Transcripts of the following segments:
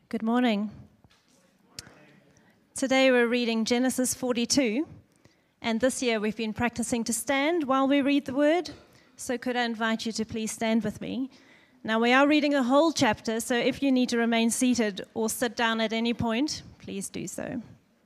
Good morning. Today we're reading Genesis 42, and this year we've been practicing to stand while we read the word, so could I invite you to please stand with me. Now we are reading the whole chapter, so if you need to remain seated or sit down at any point, please do so.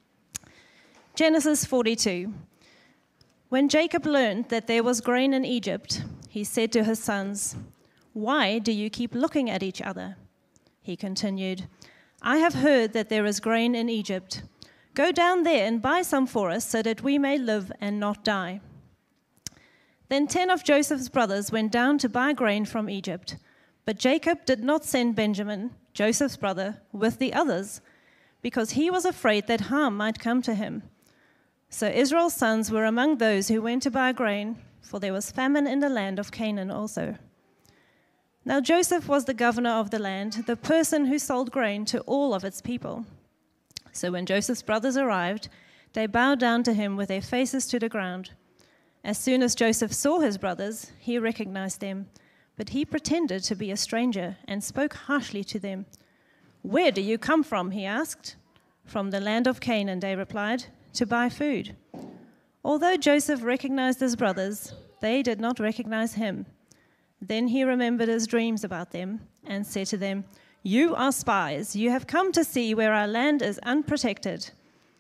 Genesis 42. When Jacob learned that there was grain in Egypt, he said to his sons, "Why do you keep looking at each other?" He continued, "I have heard that there is grain in Egypt. Go down there and buy some for us so that we may live and not die." Then 10 of Joseph's brothers went down to buy grain from Egypt. But Jacob did not send Benjamin, Joseph's brother, with the others, because he was afraid that harm might come to him. So Israel's sons were among those who went to buy grain, for there was famine in the land of Canaan also. Now Joseph was the governor of the land, the person who sold grain to all of its people. So when Joseph's brothers arrived, they bowed down to him with their faces to the ground. As soon as Joseph saw his brothers, he recognized them, but he pretended to be a stranger and spoke harshly to them. "Where do you come from?" he asked. "From the land of Canaan," they replied, "to buy food." Although Joseph recognized his brothers, they did not recognize him. Then he remembered his dreams about them and said to them, "You are spies. You have come to see where our land is unprotected."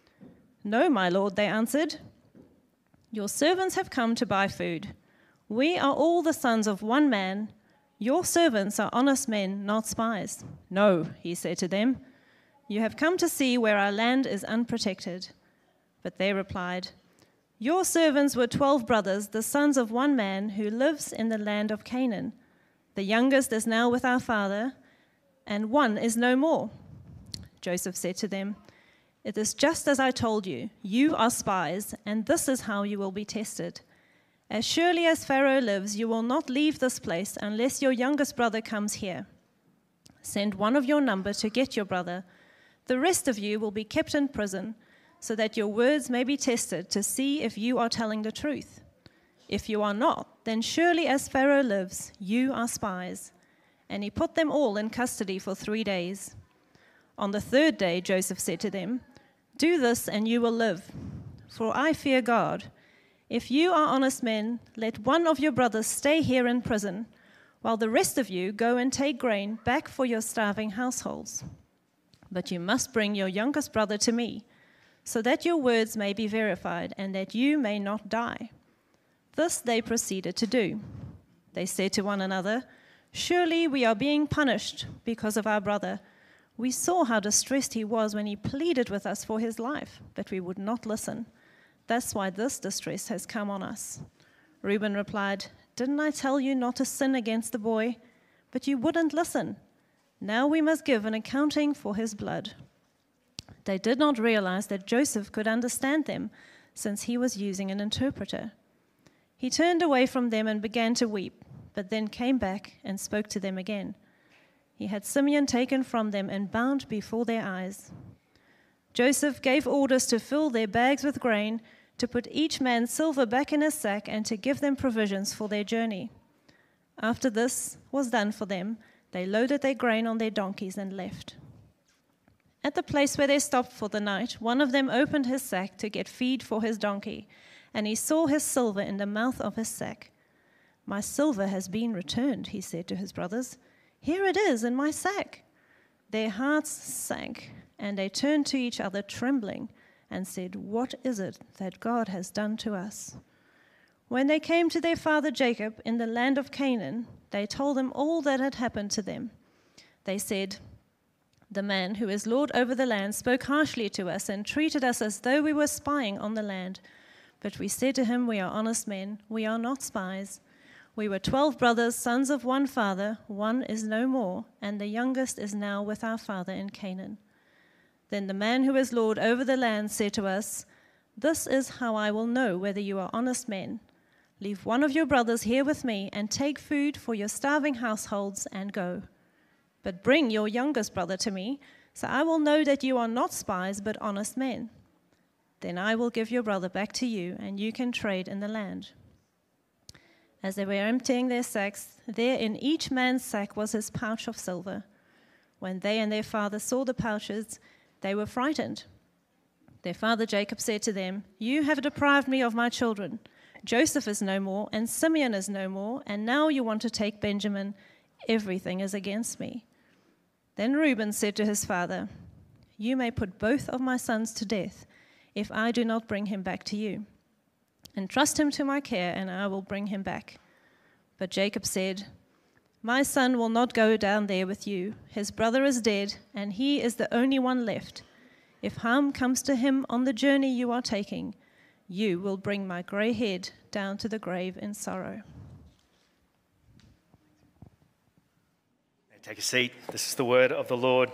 "No, my lord," they answered. "Your servants have come to buy food. We are all the sons of one man. Your servants are honest men, not spies." "No," he said to them. "You have come to see where our land is unprotected." But they replied, "Your servants were 12 brothers, the sons of one man who lives in the land of Canaan. The youngest is now with our father, and one is no more." Joseph said to them, "It is just as I told you. You are spies, and this is how you will be tested. As surely as Pharaoh lives, you will not leave this place unless your youngest brother comes here. Send one of your number to get your brother. The rest of you will be kept in prison, so that your words may be tested to see if you are telling the truth. If you are not, then surely as Pharaoh lives, you are spies." And he put them all in custody for 3 days. On the 3rd day, Joseph said to them, "Do this and you will live, for I fear God. If you are honest men, let one of your brothers stay here in prison, while the rest of you go and take grain back for your starving households. But you must bring your youngest brother to me, so that your words may be verified and that you may not die." This they proceeded to do. They said to one another, "Surely we are being punished because of our brother. We saw how distressed he was when he pleaded with us for his life, but we would not listen. That's why this distress has come on us." Reuben replied, "Didn't I tell you not to sin against the boy? But you wouldn't listen. Now we must give an accounting for his blood." They did not realize that Joseph could understand them, since he was using an interpreter. He turned away from them and began to weep, but then came back and spoke to them again. He had Simeon taken from them and bound before their eyes. Joseph gave orders to fill their bags with grain, to put each man's silver back in his sack, and to give them provisions for their journey. After this was done for them, they loaded their grain on their donkeys and left. At the place where they stopped for the night, one of them opened his sack to get feed for his donkey, and he saw his silver in the mouth of his sack. "My silver has been returned," he said to his brothers. "Here it is in my sack." Their hearts sank, and they turned to each other trembling and said, "What is it that God has done to us?" When they came to their father Jacob in the land of Canaan, they told him all that had happened to them. They said, "The man who is lord over the land spoke harshly to us and treated us as though we were spying on the land. But we said to him, 'We are honest men, we are not spies. We were 12 brothers, sons of one father, one is no more, and the youngest is now with our father in Canaan.' Then the man who is lord over the land said to us, 'This is how I will know whether you are honest men. Leave one of your brothers here with me and take food for your starving households and go. But bring your youngest brother to me, so I will know that you are not spies but honest men. Then I will give your brother back to you, and you can trade in the land.' As they were emptying their sacks, there in each man's sack was his pouch of silver. When they and their father saw the pouches, they were frightened. Their father Jacob said to them, "You have deprived me of my children. Joseph is no more, and Simeon is no more, and now you want to take Benjamin. Everything is against me." Then Reuben said to his father, "You may put both of my sons to death if I do not bring him back to you. Entrust him to my care, and I will bring him back." But Jacob said, "My son will not go down there with you. His brother is dead, and he is the only one left. If harm comes to him on the journey you are taking, you will bring my grey head down to the grave in sorrow." Take a seat. This is the word of the Lord.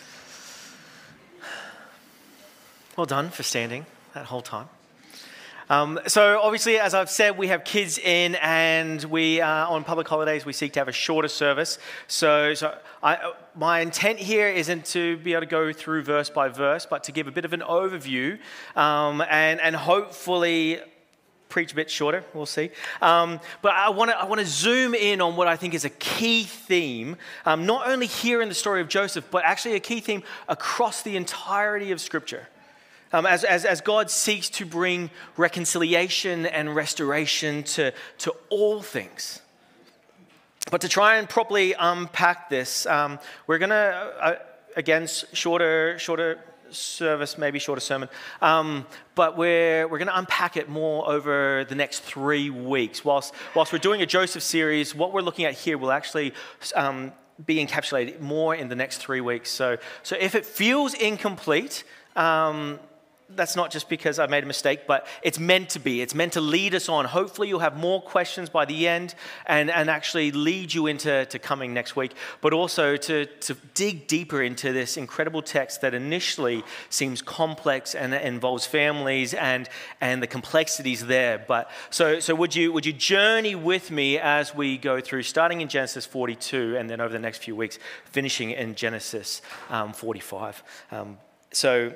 Well done for standing that whole time. So obviously, as I've said, we have kids in, and we on public holidays we seek to have a shorter service. So my intent here isn't to be able to go through verse by verse, but to give a bit of an overview, and hopefully preach a bit shorter. We'll see. But I want to zoom in on what I think is a key theme, not only here in the story of Joseph, but actually a key theme across the entirety of Scripture. As God seeks to bring reconciliation and restoration to all things. But to try and properly unpack this, we're going to, again, shorter service, maybe shorter sermon, but we're going to unpack it more over the next 3 weeks. Whilst we're doing a Joseph series, what we're looking at here will actually be encapsulated more in the next 3 weeks. So if it feels incomplete, that's not just because I made a mistake, but it's meant to be. It's meant to lead us on. Hopefully you'll have more questions by the end and actually lead you into coming next week, but also to dig deeper into this incredible text that initially seems complex and involves families and the complexities there. But so would you journey with me as we go through, starting in Genesis 42 and then over the next few weeks, finishing in Genesis 45. So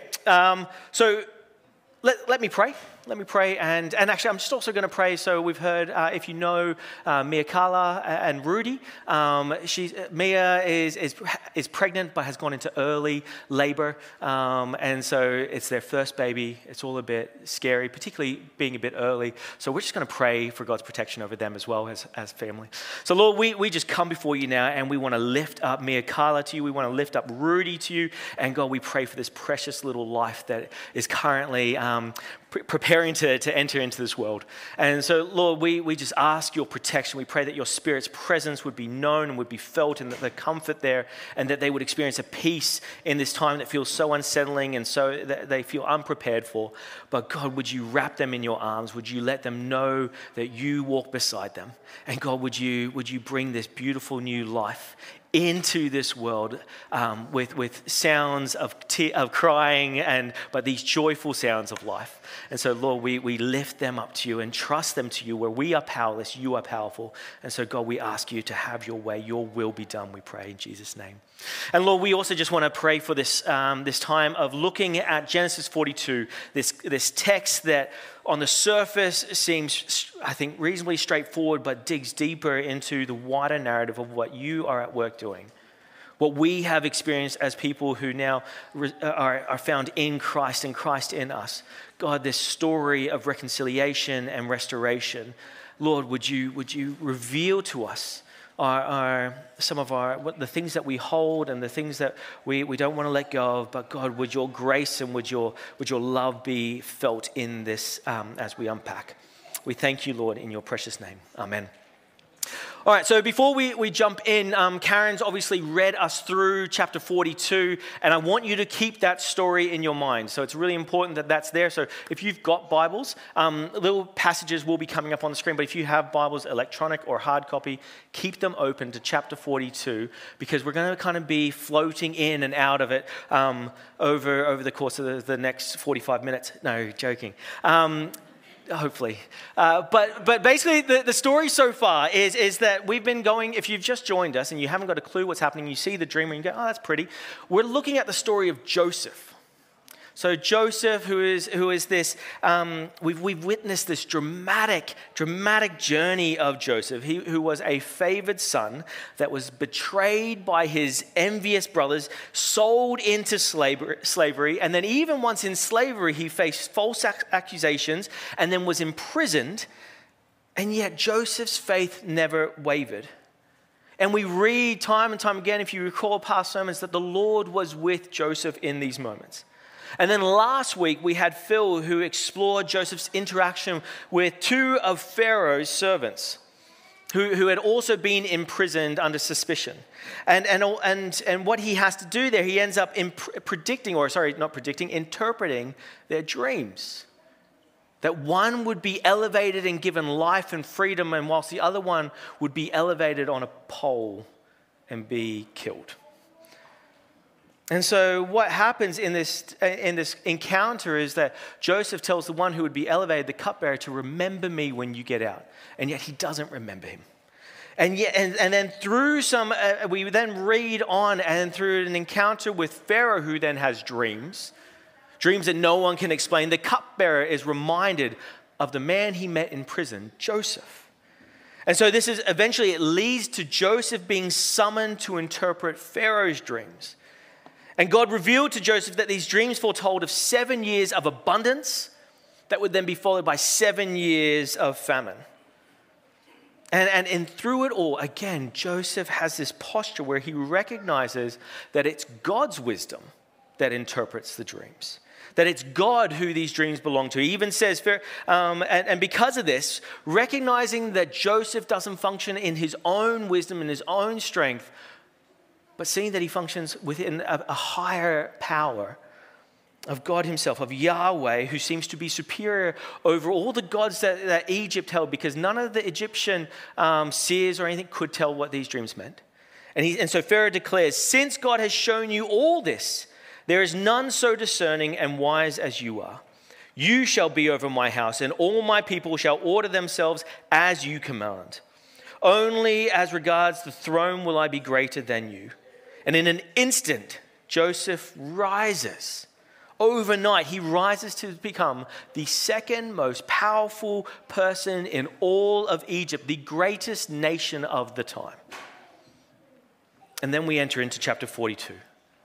let me pray. Let me pray, and actually I'm just also going to pray. So we've heard, if you know Mia Carla and Rudy, Mia is pregnant but has gone into early labor, and so it's their first baby. It's all a bit scary, particularly being a bit early. So we're just going to pray for God's protection over them as well as family. So Lord, we just come before you now, and we want to lift up Mia Carla to you. We want to lift up Rudy to you, and God, we pray for this precious little life that is currently preparing to enter into this world. And so, Lord, we just ask your protection. We pray that your Spirit's presence would be known and would be felt, and that the comfort there, and that they would experience a peace in this time that feels so unsettling and so that they feel unprepared for. But God, would you wrap them in your arms? Would you let them know that you walk beside them? And God, would you bring this beautiful new life into this world with sounds of crying, but these joyful sounds of life. And so, Lord, we lift them up to you and trust them to you. Where we are powerless, you are powerful. And so, God, we ask you to have your way. Your will be done, we pray in Jesus' name. And Lord, we also just want to pray for this time of looking at Genesis 42, this text that on the surface seems, I think, reasonably straightforward, but digs deeper into the wider narrative of what you are at work doing. What we have experienced as people who now are found in Christ and Christ in us. God, this story of reconciliation and restoration. Lord, would you reveal to us some of the things that we hold and the things that we don't want to let go of. But God, would your grace and would your love be felt in this as we unpack. We thank you, Lord, in your precious name. Amen. All right, so before we jump in, Karen's obviously read us through chapter 42, and I want you to keep that story in your mind. So it's really important that that's there. So if you've got Bibles, little passages will be coming up on the screen, but if you have Bibles, electronic or hard copy, keep them open to chapter 42, because we're going to kind of be floating in and out of it over the course of the next 45 minutes. No, joking. Hopefully. But basically the story so far is that we've been going, if you've just joined us and you haven't got a clue what's happening, you see the dream and you go, oh, that's pretty. We're looking at the story of Joseph. So Joseph, who is this, we've witnessed this dramatic journey of Joseph, who was a favored son that was betrayed by his envious brothers, sold into slavery, and then even once in slavery, he faced false accusations and then was imprisoned, and yet Joseph's faith never wavered. And we read time and time again, if you recall past sermons, that the Lord was with Joseph in these moments. And then last week, we had Phil who explored Joseph's interaction with two of Pharaoh's servants who had also been imprisoned under suspicion. And what he has to do there, he ends up interpreting their dreams. That one would be elevated and given life and freedom, and whilst the other one would be elevated on a pole and be killed. And so what happens in this encounter is that Joseph tells the one who would be elevated, the cupbearer, to remember me when you get out. And yet he doesn't remember him. And then through we then read on, and through an encounter with Pharaoh, who then has dreams that no one can explain, the cupbearer is reminded of the man he met in prison, Joseph. And so it leads to Joseph being summoned to interpret Pharaoh's dreams. And God revealed to Joseph that these dreams foretold of 7 years of abundance that would then be followed by 7 years of famine. And through it all, again, Joseph has this posture where he recognizes that it's God's wisdom that interprets the dreams. That it's God who these dreams belong to. He even says, and because of this, recognizing that Joseph doesn't function in his own wisdom and his own strength, but seeing that he functions within a higher power of God himself, of Yahweh, who seems to be superior over all the gods that Egypt held, because none of the Egyptian seers or anything could tell what these dreams meant. And so Pharaoh declares, since God has shown you all this, there is none so discerning and wise as you are. You shall be over my house, and all my people shall order themselves as you command. Only as regards the throne will I be greater than you. And in an instant, Joseph rises. Overnight, he rises to become the second most powerful person in all of Egypt, the greatest nation of the time. And then we enter into chapter 42,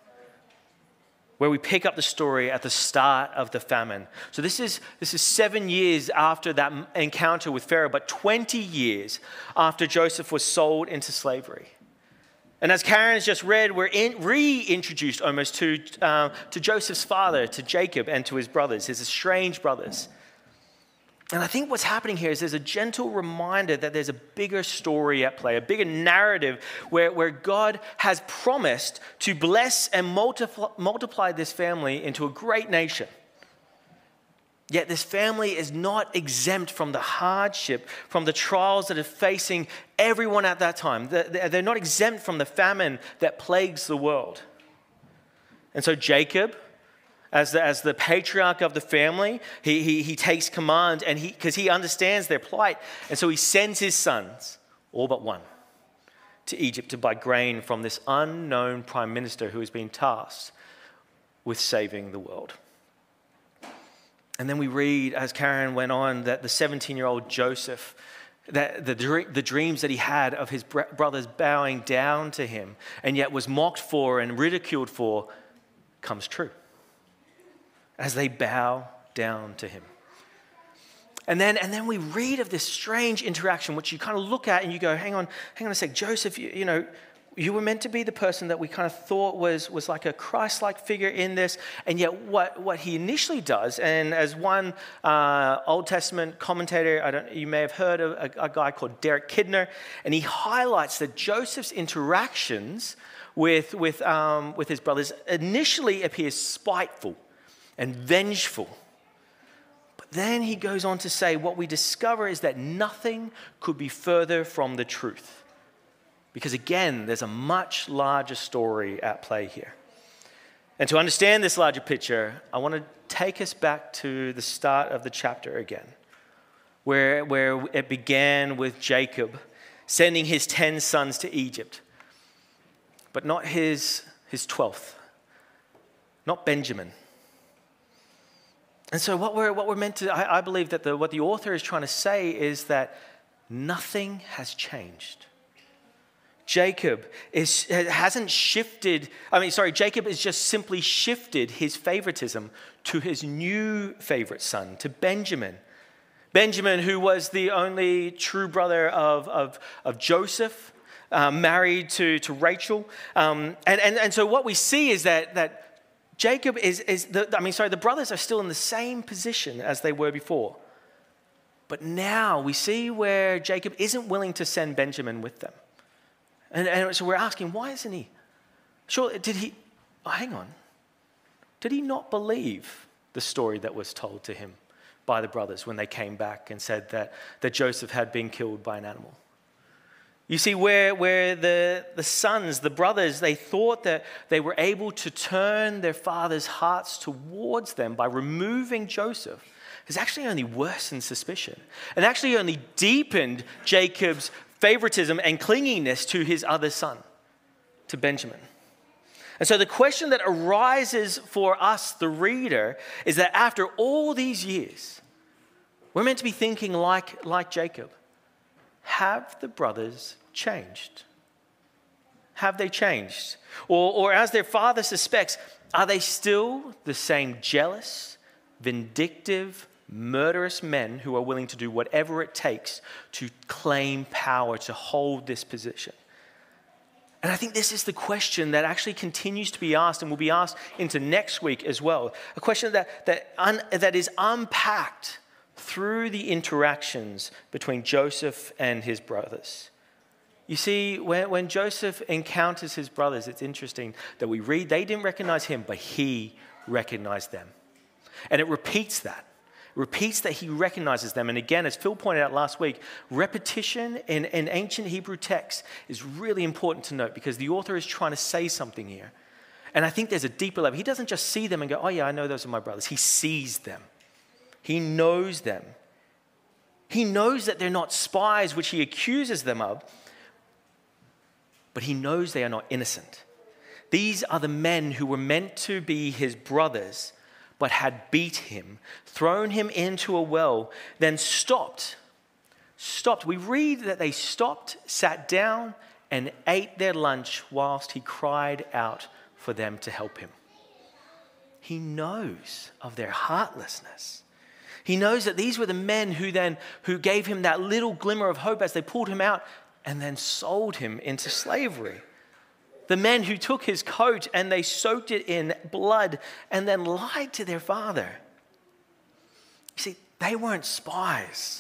where we pick up the story at the start of the famine. So this is 7 years after that encounter with Pharaoh, but 20 years after Joseph was sold into slavery. And as Karen has just read, we're reintroduced almost to Joseph's father, to Jacob, and to his brothers, his estranged brothers. And I think what's happening here is there's a gentle reminder that there's a bigger story at play, a bigger narrative where God has promised to bless and multiply this family into a great nation. Yet this family is not exempt from the hardship, from the trials that are facing everyone at that time. They're not exempt from the famine that plagues the world. And so Jacob, as the patriarch of the family, he takes command, and because he understands their plight, and so he sends his sons, all but one, to Egypt to buy grain from this unknown prime minister who has been tasked with saving the world. And then we read, as Karen went on, that the 17-year-old Joseph, that the dreams that he had of his brothers bowing down to him and yet was mocked for and ridiculed for, comes true as they bow down to him. And then we read of this strange interaction, which you kind of look at and you go, hang on a sec, Joseph, you were meant to be the person that we kind of thought was like a Christ-like figure in this, and yet what he initially does, and as one Old Testament commentator, you may have heard of a guy called Derek Kidner, and he highlights that Joseph's interactions with his brothers initially appears spiteful and vengeful. But then he goes on to say, what we discover is that nothing could be further from the truth. Because again, there's a much larger story at play here. And to understand this larger picture, I want to take us back to the start of the chapter again, where it began with Jacob sending his 10 sons to Egypt, but not his 12th, not Benjamin, And so what we're meant to, I believe that what the author is trying to say is that nothing has changed. Jacob has just simply shifted his favoritism to his new favorite son, to Benjamin. Benjamin, who was the only true brother of Joseph, married to Rachel. And so what we see is that Jacob the brothers are still in the same position as they were before. But now we see where Jacob isn't willing to send Benjamin with them. And so we're asking, why isn't he? Sure, hang on. Did he not believe the story that was told to him by the brothers when they came back and said that Joseph had been killed by an animal? You see, where the sons, the brothers, they thought that they were able to turn their father's hearts towards them by removing Joseph, has actually only worsened suspicion and actually only deepened Jacob's favoritism and clinginess to his other son, to Benjamin. And so the question that arises for us, the reader, is that after all these years, we're meant to be thinking like Jacob. Have the brothers changed? Have they changed? Or as their father suspects, are they still the same jealous, vindictive, murderous men who are willing to do whatever it takes to claim power, to hold this position? And I think this is the question that actually continues to be asked and will be asked into next week as well. A question that is unpacked through the interactions between Joseph and his brothers. You see, when Joseph encounters his brothers, it's interesting that we read they didn't recognize him, but he recognized them. And it repeats that. It repeats that he recognizes them. And again, as Phil pointed out last week, repetition in ancient Hebrew texts is really important to note because the author is trying to say something here. And I think there's a deeper level. He doesn't just see them and go, oh yeah, I know those are my brothers. He sees them. He knows them. He knows that they're not spies, which he accuses them of, but he knows they are not innocent. These are the men who were meant to be his brothers, but had beat him, thrown him into a well, then stopped. We read that they stopped, sat down, and ate their lunch whilst he cried out for them to help him. He knows of their heartlessness. He knows that these were the men who gave him that little glimmer of hope as they pulled him out and then sold him into slavery. The men who took his coat and they soaked it in blood and then lied to their father. You see, they weren't spies.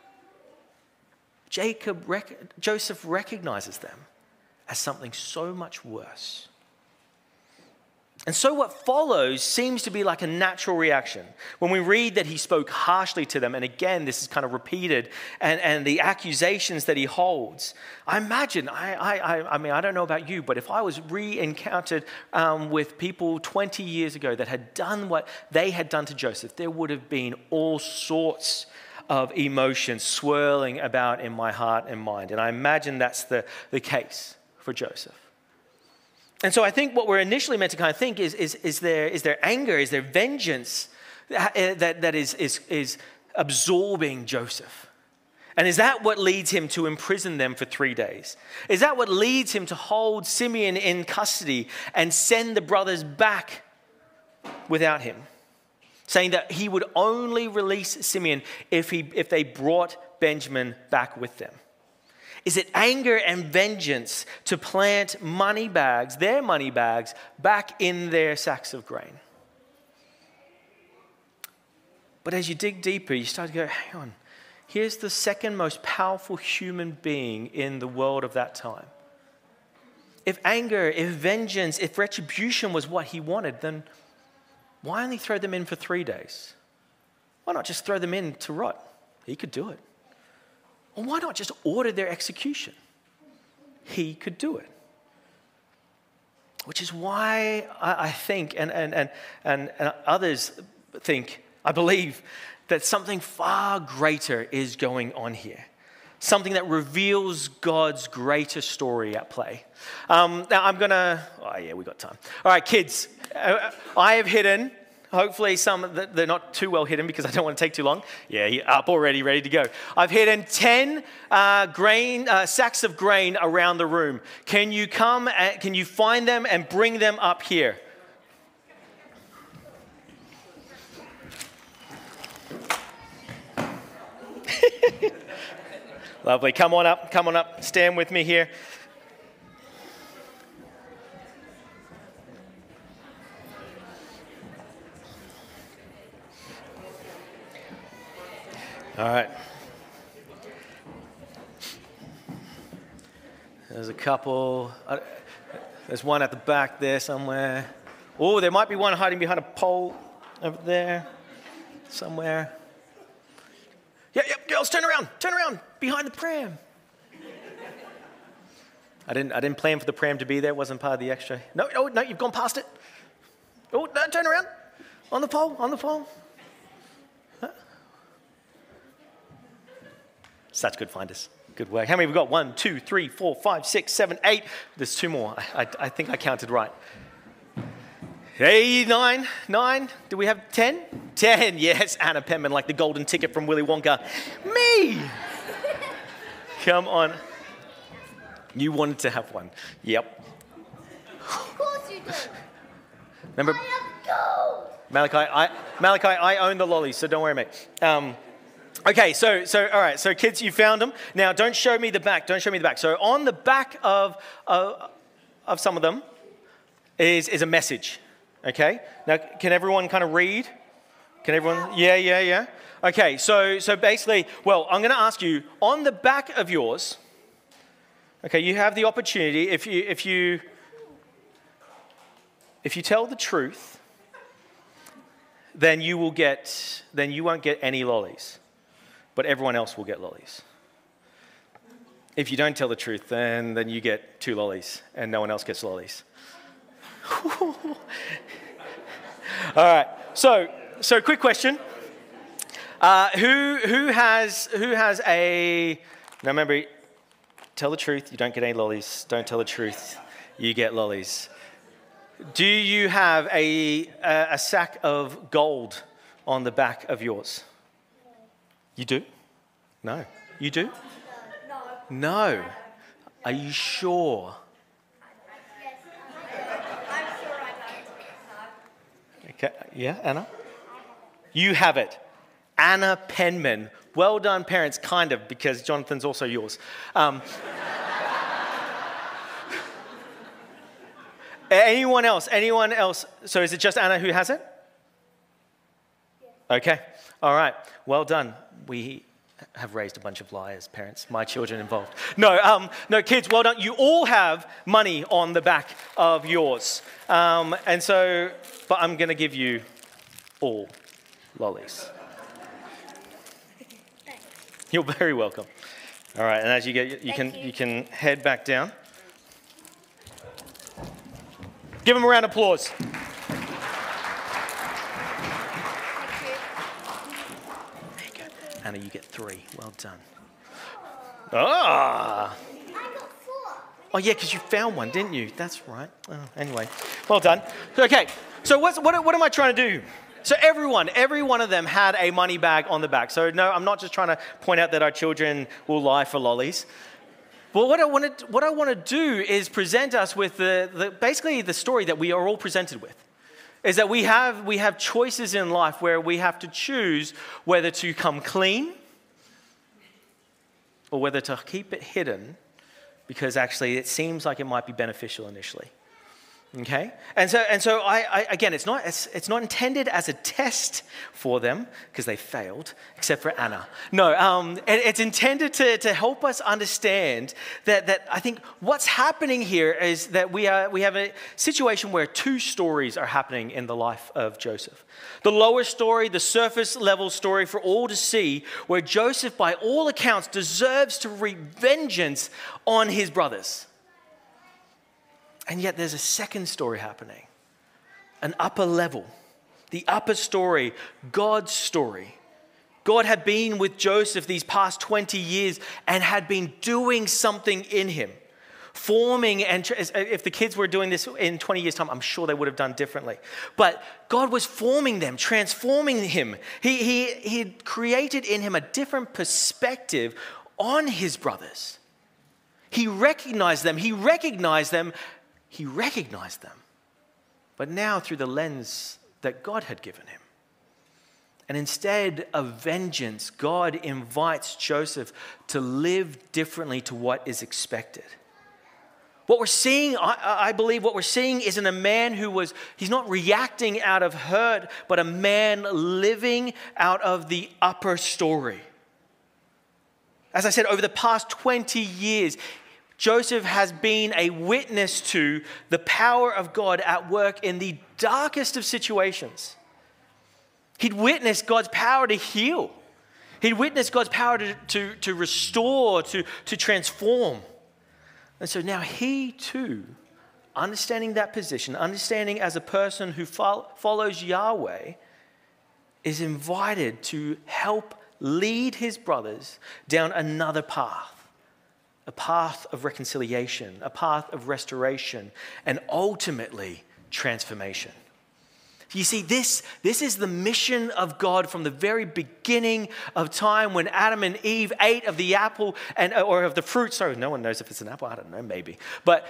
Joseph recognizes them as something so much worse. And so what follows seems to be like a natural reaction. When we read that he spoke harshly to them, and again, this is kind of repeated, and the accusations that he holds. I imagine, I mean, I don't know about you, but if I was re-encountered with people 20 years ago that had done what they had done to Joseph, there would have been all sorts of emotions swirling about in my heart and mind. And I imagine that's the case for Joseph. And so I think what we're initially meant to kind of think is there anger, is there vengeance that is absorbing Joseph? And is that what leads him to imprison them for 3 days? Is that what leads him to hold Simeon in custody and send the brothers back without him? Saying that he would only release Simeon if they brought Benjamin back with them. Is it anger and vengeance to plant their money bags, back in their sacks of grain? But as you dig deeper, you start to go, hang on, here's the second most powerful human being in the world of that time. If anger, if vengeance, if retribution was what he wanted, then why only throw them in for 3 days? Why not just throw them in to rot? He could do it. Or why not just order their execution? He could do it. Which is why I think, and others think, I believe, that something far greater is going on here. Something that reveals God's greater story at play. Now we got time. All right, kids, I have hidden Hopefully they're not too well hidden because I don't want to take too long. Yeah, you're up already, ready to go. I've hidden 10 sacks of grain around the room. Can you can you find them and bring them up here? Lovely. Come on up. Stand with me here. All right. There's a couple. There's one at the back there somewhere. Oh, there might be one hiding behind a pole over there somewhere. Yep, girls, turn around, behind the pram. I didn't plan for the pram to be there. It wasn't part of the extra. No, you've gone past it. Oh, no, turn around. On the pole. Huh? Such good finders. Good work. How many have we got? 1, 2, 3, 4, 5, 6, 7, 8. There's 2 more. I think I counted right. Hey, 9. Do we have 10? 10, yes. Anna Penman, like the golden ticket from Willy Wonka. Me! Come on. You wanted to have one. Yep. Of course you do. Remember? I have gold. Malachi, I own the lollies, so don't worry, mate. Okay, so all right. So kids, you found them. Now, don't show me the back. So on the back of some of them is a message. Okay. Now, can everyone kind of read? Can everyone? Yeah. Okay. So basically, well, I'm going to ask you on the back of yours. Okay, you have the opportunity if you tell the truth, then you won't get any lollies. But everyone else will get lollies. If you don't tell the truth, then you get 2 lollies, and no one else gets lollies. All right. So quick question: who has a? Now remember, tell the truth. You don't get any lollies. Don't tell the truth. You get lollies. Do you have a sack of gold on the back of yours? You do? No. You do? No. Are you sure? Yes, I'm sure I don't. Okay. Yeah, Anna? You have it. Anna Penman. Well done, parents, kind of, because Jonathan's also yours. Anyone else? So is it just Anna who has it? Yes. Okay. All right. Well done. We have raised a bunch of liars, parents. My children involved. No, kids, well done. You all have money on the back of yours. But I'm going to give you all lollies. Thanks. You're very welcome. All right, and as you get, you can head back down. Give them a round of applause. Anna, you get 3. Well done. Ah! I got 4. Oh, yeah, because you found one, didn't you? That's right. Oh, anyway, well done. Okay, so what am I trying to do? So every one of them had a money bag on the back. So no, I'm not just trying to point out that our children will lie for lollies. But what I want to do is present us with basically the story that we are all presented with. Is that we have choices in life where we have to choose whether to come clean or whether to keep it hidden because actually it seems like it might be beneficial initially. Okay? And so I again, it's not intended as a test for them because they failed, except for Anna. No, it's intended to help us understand that I think what's happening here is that we have a situation where 2 stories are happening in the life of Joseph. The lower story, the surface level story for all to see, where Joseph, by all accounts, deserves to wreak vengeance on his brothers. And yet there's a second story happening, an upper level, the upper story, God's story. God had been with Joseph these past 20 years and had been doing something in him. forming, and if the kids were doing this in 20 years' time, I'm sure they would have done differently. But God was forming them, transforming him. He had created in him a different perspective on his brothers. He recognized them. But now through the lens that God had given him. And instead of vengeance, God invites Joseph to live differently to what is expected. What we're seeing, I believe what we're seeing isn't a man he's not reacting out of hurt, but a man living out of the upper story. As I said, over the past 20 years, Joseph has been a witness to the power of God at work in the darkest of situations. He'd witnessed God's power to heal. He'd witnessed God's power to restore, to transform. And so now he too, understanding that position, understanding as a person who follows Yahweh, is invited to help lead his brothers down another path. A path of reconciliation, a path of restoration, and ultimately transformation. You see, this is the mission of God from the very beginning of time when Adam and Eve ate of the apple or of the fruit. Sorry, no one knows if it's an apple. I don't know, maybe. But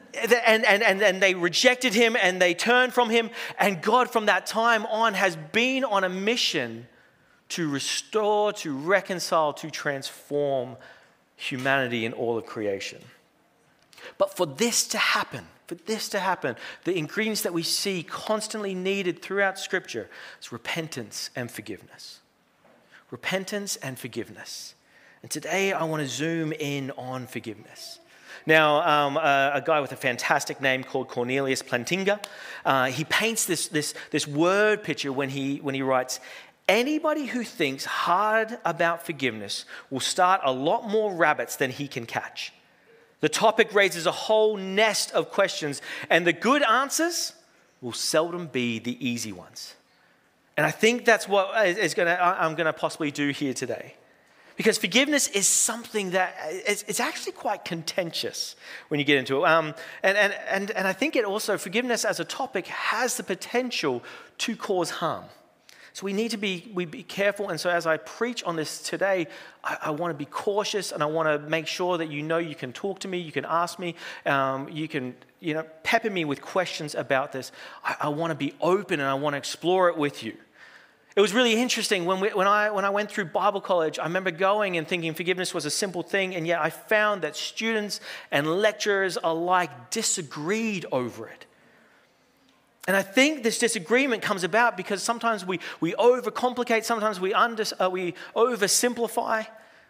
and they rejected him and they turned from him. And God from that time on has been on a mission to restore, to reconcile, to transform humanity and all of creation. But for this to happen, the ingredients that we see constantly needed throughout Scripture is repentance and forgiveness. Repentance and forgiveness. And today I want to zoom in on forgiveness. Now, a guy with a fantastic name called Cornelius Plantinga, he paints this word picture when he writes, anybody who thinks hard about forgiveness will start a lot more rabbits than he can catch. The topic raises a whole nest of questions, and the good answers will seldom be the easy ones. And I think that's what I'm going to possibly do here today. Because forgiveness is something that it's actually quite contentious when you get into it. And I think it also, forgiveness as a topic has the potential to cause harm. So we need to be careful. And so as I preach on this today, I want to be cautious, and I want to make sure that you can talk to me, you can ask me, you can pepper me with questions about this. I want to be open and I want to explore it with you. It was really interesting when I went through Bible college. I remember going and thinking forgiveness was a simple thing, and yet I found that students and lecturers alike disagreed over it. And I think this disagreement comes about because sometimes we overcomplicate, sometimes we oversimplify.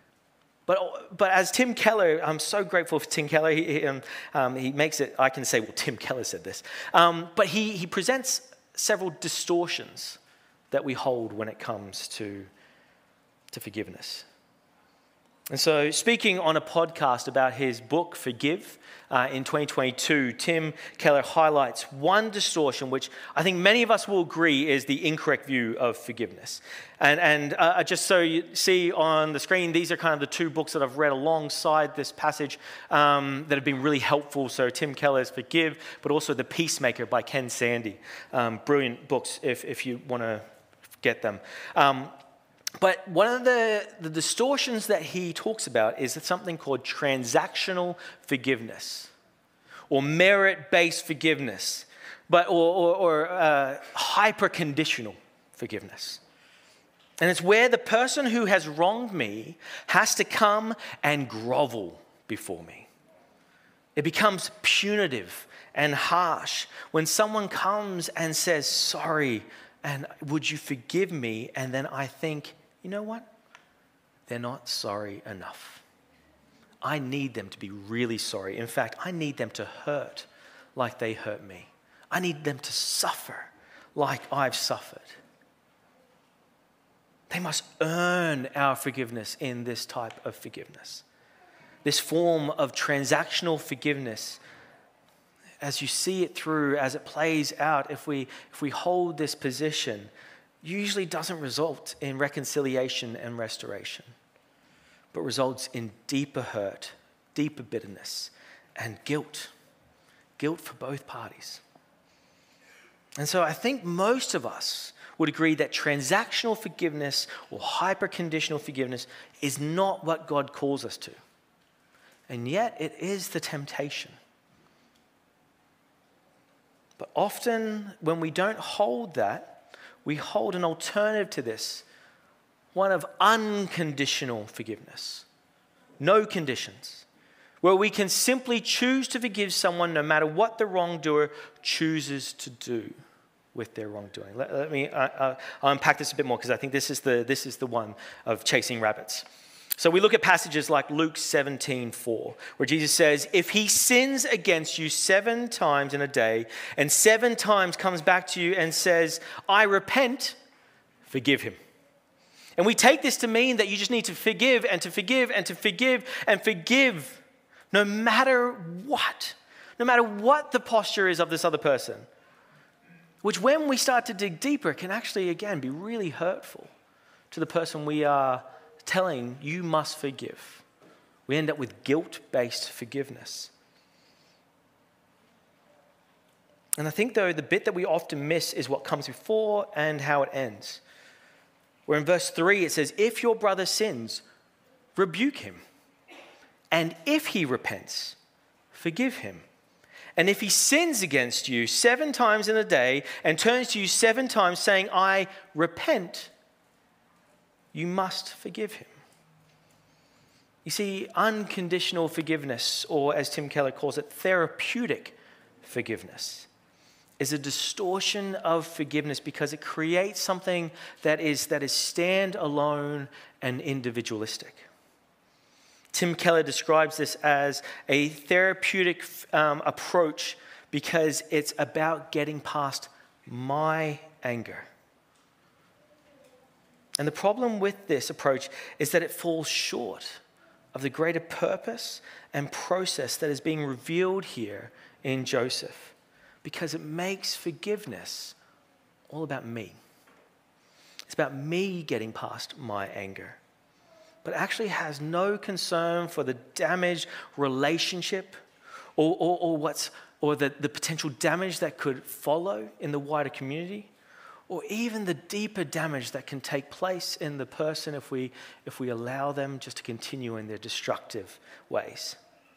But as Tim Keller, I'm so grateful for Tim Keller. He makes it, I can say, well, Tim Keller said this. But he presents several distortions that we hold when it comes to forgiveness. And so speaking on a podcast about his book, Forgive, in 2022, Tim Keller highlights one distortion which I think many of us will agree is the incorrect view of forgiveness. And just so you see on the screen, these are kind of the two books that I've read alongside this passage that have been really helpful. So Tim Keller's Forgive, but also The Peacemaker by Ken Sande. Brilliant books if you want to get them. But one of the distortions that he talks about is something called transactional forgiveness or merit-based forgiveness, or hyper-conditional forgiveness. And it's where the person who has wronged me has to come and grovel before me. It becomes punitive and harsh when someone comes and says, sorry, and would you forgive me? And then I think, you know what? They're not sorry enough. I need them to be really sorry. In fact, I need them to hurt like they hurt me. I need them to suffer like I've suffered. They must earn our forgiveness in this type of forgiveness. This form of transactional forgiveness, as you see it through, as it plays out, if we hold this position, usually doesn't result in reconciliation and restoration, but results in deeper hurt, deeper bitterness, and guilt. Guilt for both parties. And so I think most of us would agree that transactional forgiveness or hyper-conditional forgiveness is not what God calls us to. And yet it is the temptation. But often when we don't hold that, we hold an alternative to this, one of unconditional forgiveness. No conditions. Where we can simply choose to forgive someone no matter what the wrongdoer chooses to do with their wrongdoing. Let me I'll unpack this a bit more because I think this is the one of chasing rabbits. So we look at passages like Luke 17:4, where Jesus says, if he sins against you 7 times in a day and 7 times comes back to you and says, I repent, forgive him. And we take this to mean that you just need to forgive and to forgive and to forgive and forgive no matter what the posture is of this other person. Which when we start to dig deeper, can actually, again, be really hurtful to the person we are telling, you must forgive. We end up with guilt-based forgiveness. And I think, though, the bit that we often miss is what comes before and how it ends. Where in verse 3 it says, if your brother sins, rebuke him. And if he repents, forgive him. And if he sins against you 7 times in a day and turns to you 7 times saying, I repent, you must forgive him. You see, unconditional forgiveness, or as Tim Keller calls it, therapeutic forgiveness, is a distortion of forgiveness because it creates something that is stand-alone and individualistic. Tim Keller describes this as a therapeutic approach because it's about getting past my anger. And the problem with this approach is that it falls short of the greater purpose and process that is being revealed here in Joseph, because it makes forgiveness all about me. It's about me getting past my anger, but actually has no concern for the damaged relationship or the potential damage that could follow in the wider community, or even the deeper damage that can take place in the person if we allow them just to continue in their destructive ways.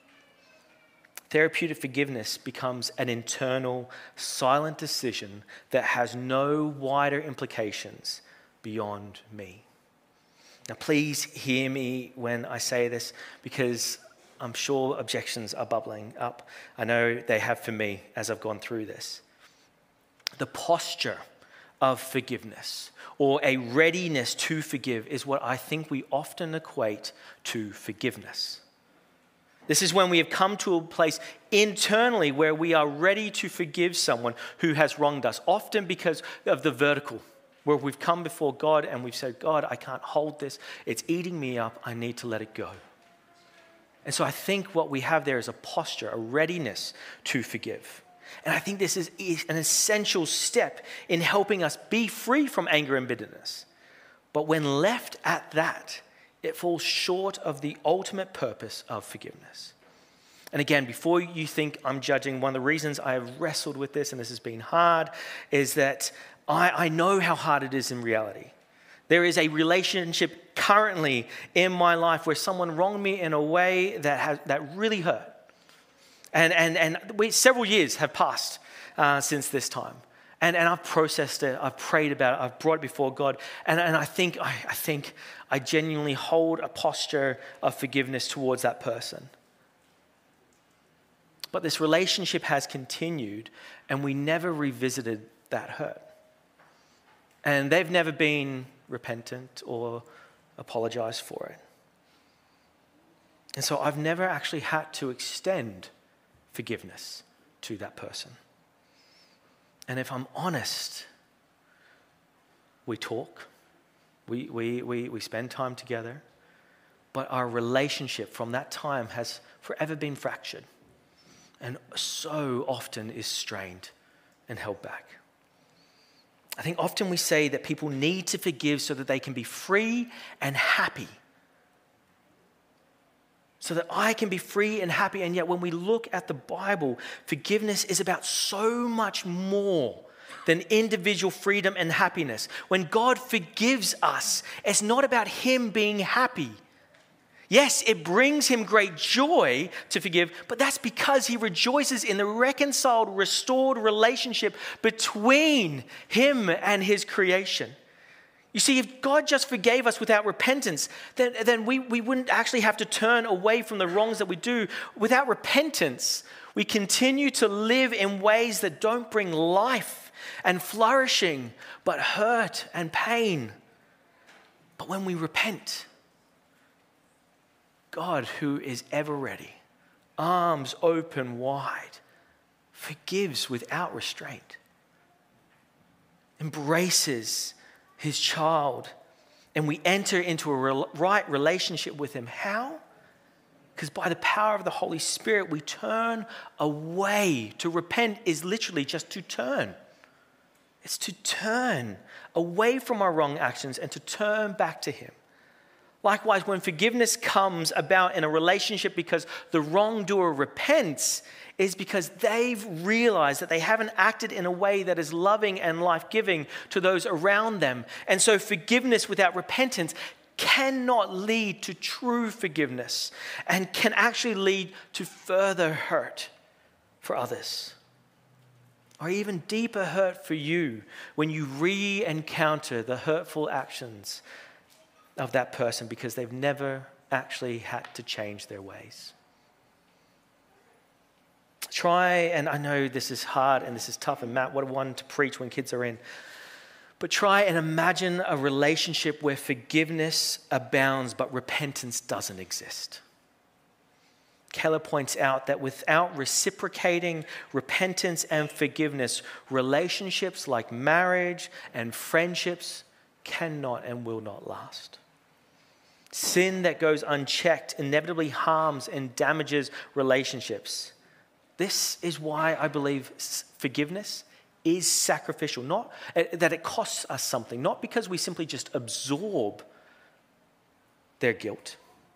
Therapeutic forgiveness becomes an internal, silent decision that has no wider implications beyond me. Now, please hear me when I say this, because I'm sure objections are bubbling up. I know they have for me as I've gone through this. The posture of forgiveness, or a readiness to forgive, is what I think we often equate to forgiveness. This is when we have come to a place internally where we are ready to forgive someone who has wronged us, often because of the vertical, where we've come before God and we've said, God, I can't hold this. It's eating me up. I need to let it go. And so I think what we have there is a posture, a readiness to forgive. And I think this is an essential step in helping us be free from anger and bitterness. But when left at that, it falls short of the ultimate purpose of forgiveness. And again, before you think I'm judging, one of the reasons I have wrestled with this, and this has been hard, is that I know how hard it is in reality. There is a relationship currently in my life where someone wronged me in a way that really hurt. And several years have passed since this time. And I've processed it, I've prayed about it, I've brought it before God. And I think I genuinely hold a posture of forgiveness towards that person. But this relationship has continued, and we never revisited that hurt. And they've never been repentant or apologized for it. And so I've never actually had to extend forgiveness to that person. And if I'm honest, we talk, we spend time together, but our relationship from that time has forever been fractured and so often is strained and held back. I think often we say that people need to forgive so that they can be free and happy. so that I can be free and happy. And yet when we look at the Bible, forgiveness is about so much more than individual freedom and happiness. When God forgives us, it's not about him being happy. Yes, it brings him great joy to forgive, but that's because he rejoices in the reconciled, restored relationship between him and his creation. You see, if God just forgave us without repentance, then we wouldn't actually have to turn away from the wrongs that we do. Without repentance, we continue to live in ways that don't bring life and flourishing, but hurt and pain. But when we repent, God, who is ever ready, arms open wide, forgives without restraint, embraces his child, and we enter into a right relationship with him. How? Because by the power of the Holy Spirit, we turn away. To repent is literally just to turn. It's to turn away from our wrong actions and to turn back to him. Likewise, when forgiveness comes about in a relationship because the wrongdoer repents, is because they've realized that they haven't acted in a way that is loving and life-giving to those around them. And so forgiveness without repentance cannot lead to true forgiveness and can actually lead to further hurt for others. Or even deeper hurt for you when you re-encounter the hurtful actions of that person because they've never actually had to change their ways. Try, and I know this is hard and this is tough, and Matt, what a one to preach when kids are in, but try and imagine a relationship where forgiveness abounds but repentance doesn't exist. Keller points out that without reciprocating repentance and forgiveness, relationships like marriage and friendships cannot and will not last. Sin that goes unchecked inevitably harms and damages relationships. This is why I believe forgiveness is sacrificial, not that it costs us something, not because we simply just absorb their guilt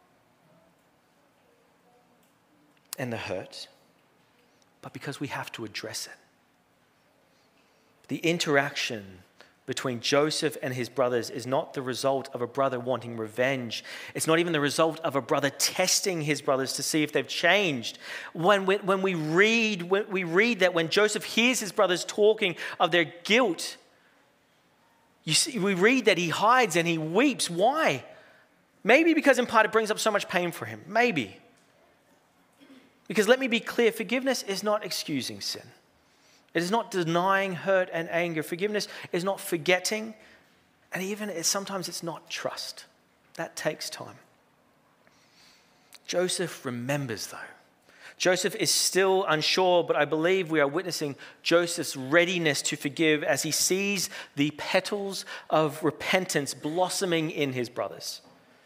and the hurt, but because we have to address it. The interaction between Joseph and his brothers is not the result of a brother wanting revenge. It's not even the result of a brother testing his brothers to see if they've changed. When we read that when Joseph hears his brothers talking of their guilt, we read that he hides and he weeps. Why? Maybe because in part it brings up so much pain for him. Maybe. Because let me be clear, forgiveness is not excusing sin. It is not denying hurt and anger. Forgiveness is not forgetting. And even sometimes it's not trust. That takes time. Joseph remembers though. Joseph is still unsure, but I believe we are witnessing Joseph's readiness to forgive as he sees the petals of repentance blossoming in his brothers.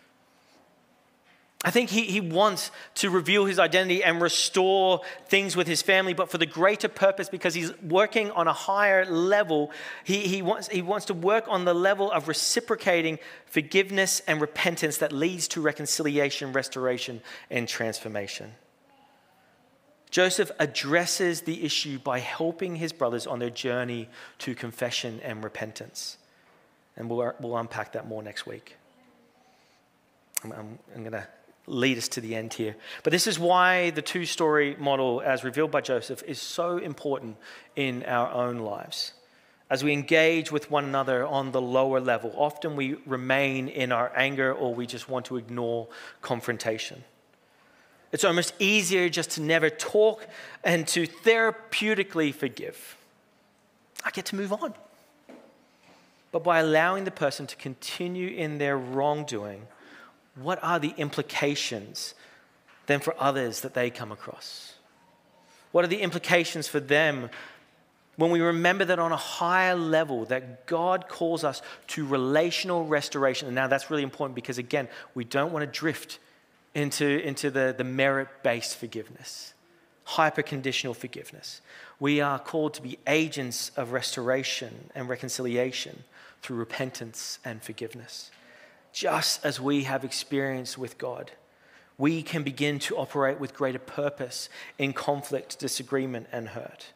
I think he wants to reveal his identity and restore things with his family, but for the greater purpose, because he's working on a higher level. He wants to work on the level of reciprocating forgiveness and repentance that leads to reconciliation, restoration, and transformation. Joseph addresses the issue by helping his brothers on their journey to confession and repentance. And we'll unpack that more next week. I'm going to lead us to the end here. But this is why the two-story model as revealed by Joseph is so important in our own lives. As we engage with one another on the lower level, often we remain in our anger or we just want to ignore confrontation. It's almost easier just to never talk and to therapeutically forgive. I get to move on. But by allowing the person to continue in their wrongdoing, what are the implications then for others that they come across? What are the implications for them when we remember that on a higher level that God calls us to relational restoration? And now that's really important because, again, we don't want to drift into the merit-based forgiveness, hyper-conditional forgiveness. We are called to be agents of restoration and reconciliation through repentance and forgiveness. Just as we have experienced with God we can begin to operate with greater purpose in conflict, disagreement, and hurt.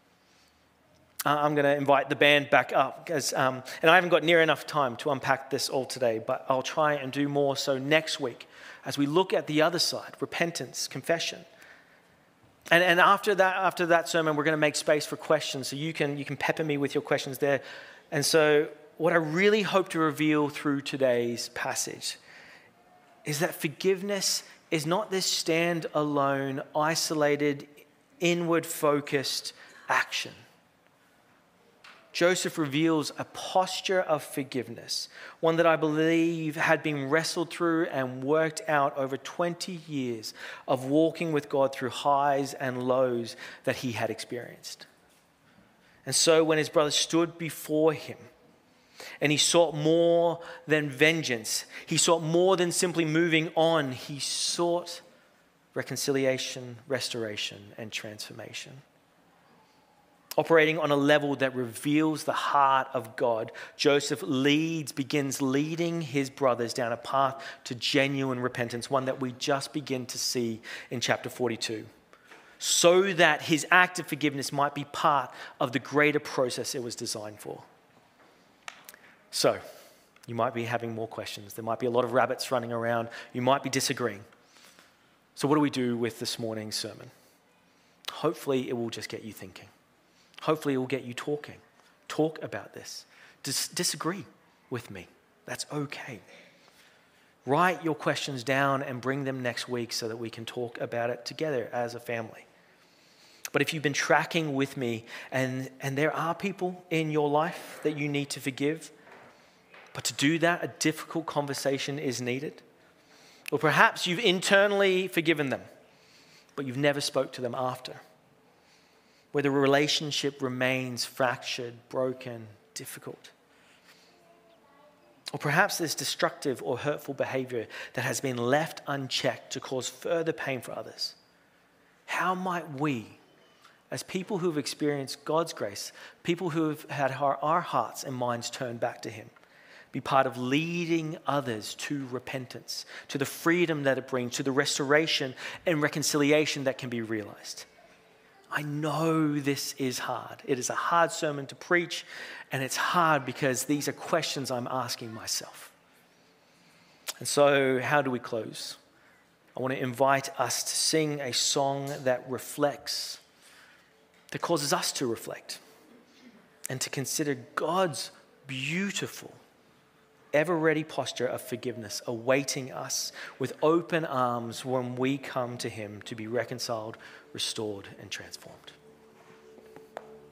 I'm going to invite the band back up, and I haven't got near enough time to unpack this all today, but I'll try and do more so next week as we look at the other side, repentance, confession. And after that sermon, we're going to make space for questions, so you can pepper me with your questions there. And so what I really hope to reveal through today's passage is that forgiveness is not this stand-alone, isolated, inward-focused action. Joseph reveals a posture of forgiveness, one that I believe had been wrestled through and worked out over 20 years of walking with God through highs and lows that he had experienced. And so when his brother stood before him and he sought more than vengeance, he sought more than simply moving on, he sought reconciliation, restoration, and transformation. Operating on a level that reveals the heart of God, Joseph begins leading his brothers down a path to genuine repentance, one that we just begin to see in chapter 42, so that his act of forgiveness might be part of the greater process it was designed for. So, you might be having more questions. There might be a lot of rabbits running around. You might be disagreeing. So what do we do with this morning's sermon? Hopefully, it will just get you thinking. Hopefully it will get you talking. Talk about this. Disagree with me. That's okay. Write your questions down and bring them next week so that we can talk about it together as a family. But if you've been tracking with me and there are people in your life that you need to forgive, but to do that, a difficult conversation is needed. Or perhaps you've internally forgiven them, but you've never spoke to them after, where the relationship remains fractured, broken, difficult. Or perhaps there's destructive or hurtful behavior that has been left unchecked to cause further pain for others. How might we, as people who have experienced God's grace, people who have had our hearts and minds turned back to him, be part of leading others to repentance, to the freedom that it brings, to the restoration and reconciliation that can be realized? I know this is hard. It is a hard sermon to preach, and it's hard because these are questions I'm asking myself. And so, how do we close? I want to invite us to sing a song that reflects, that causes us to reflect, and to consider God's beautiful, ever-ready posture of forgiveness awaiting us with open arms when we come to him to be reconciled, restored, and transformed.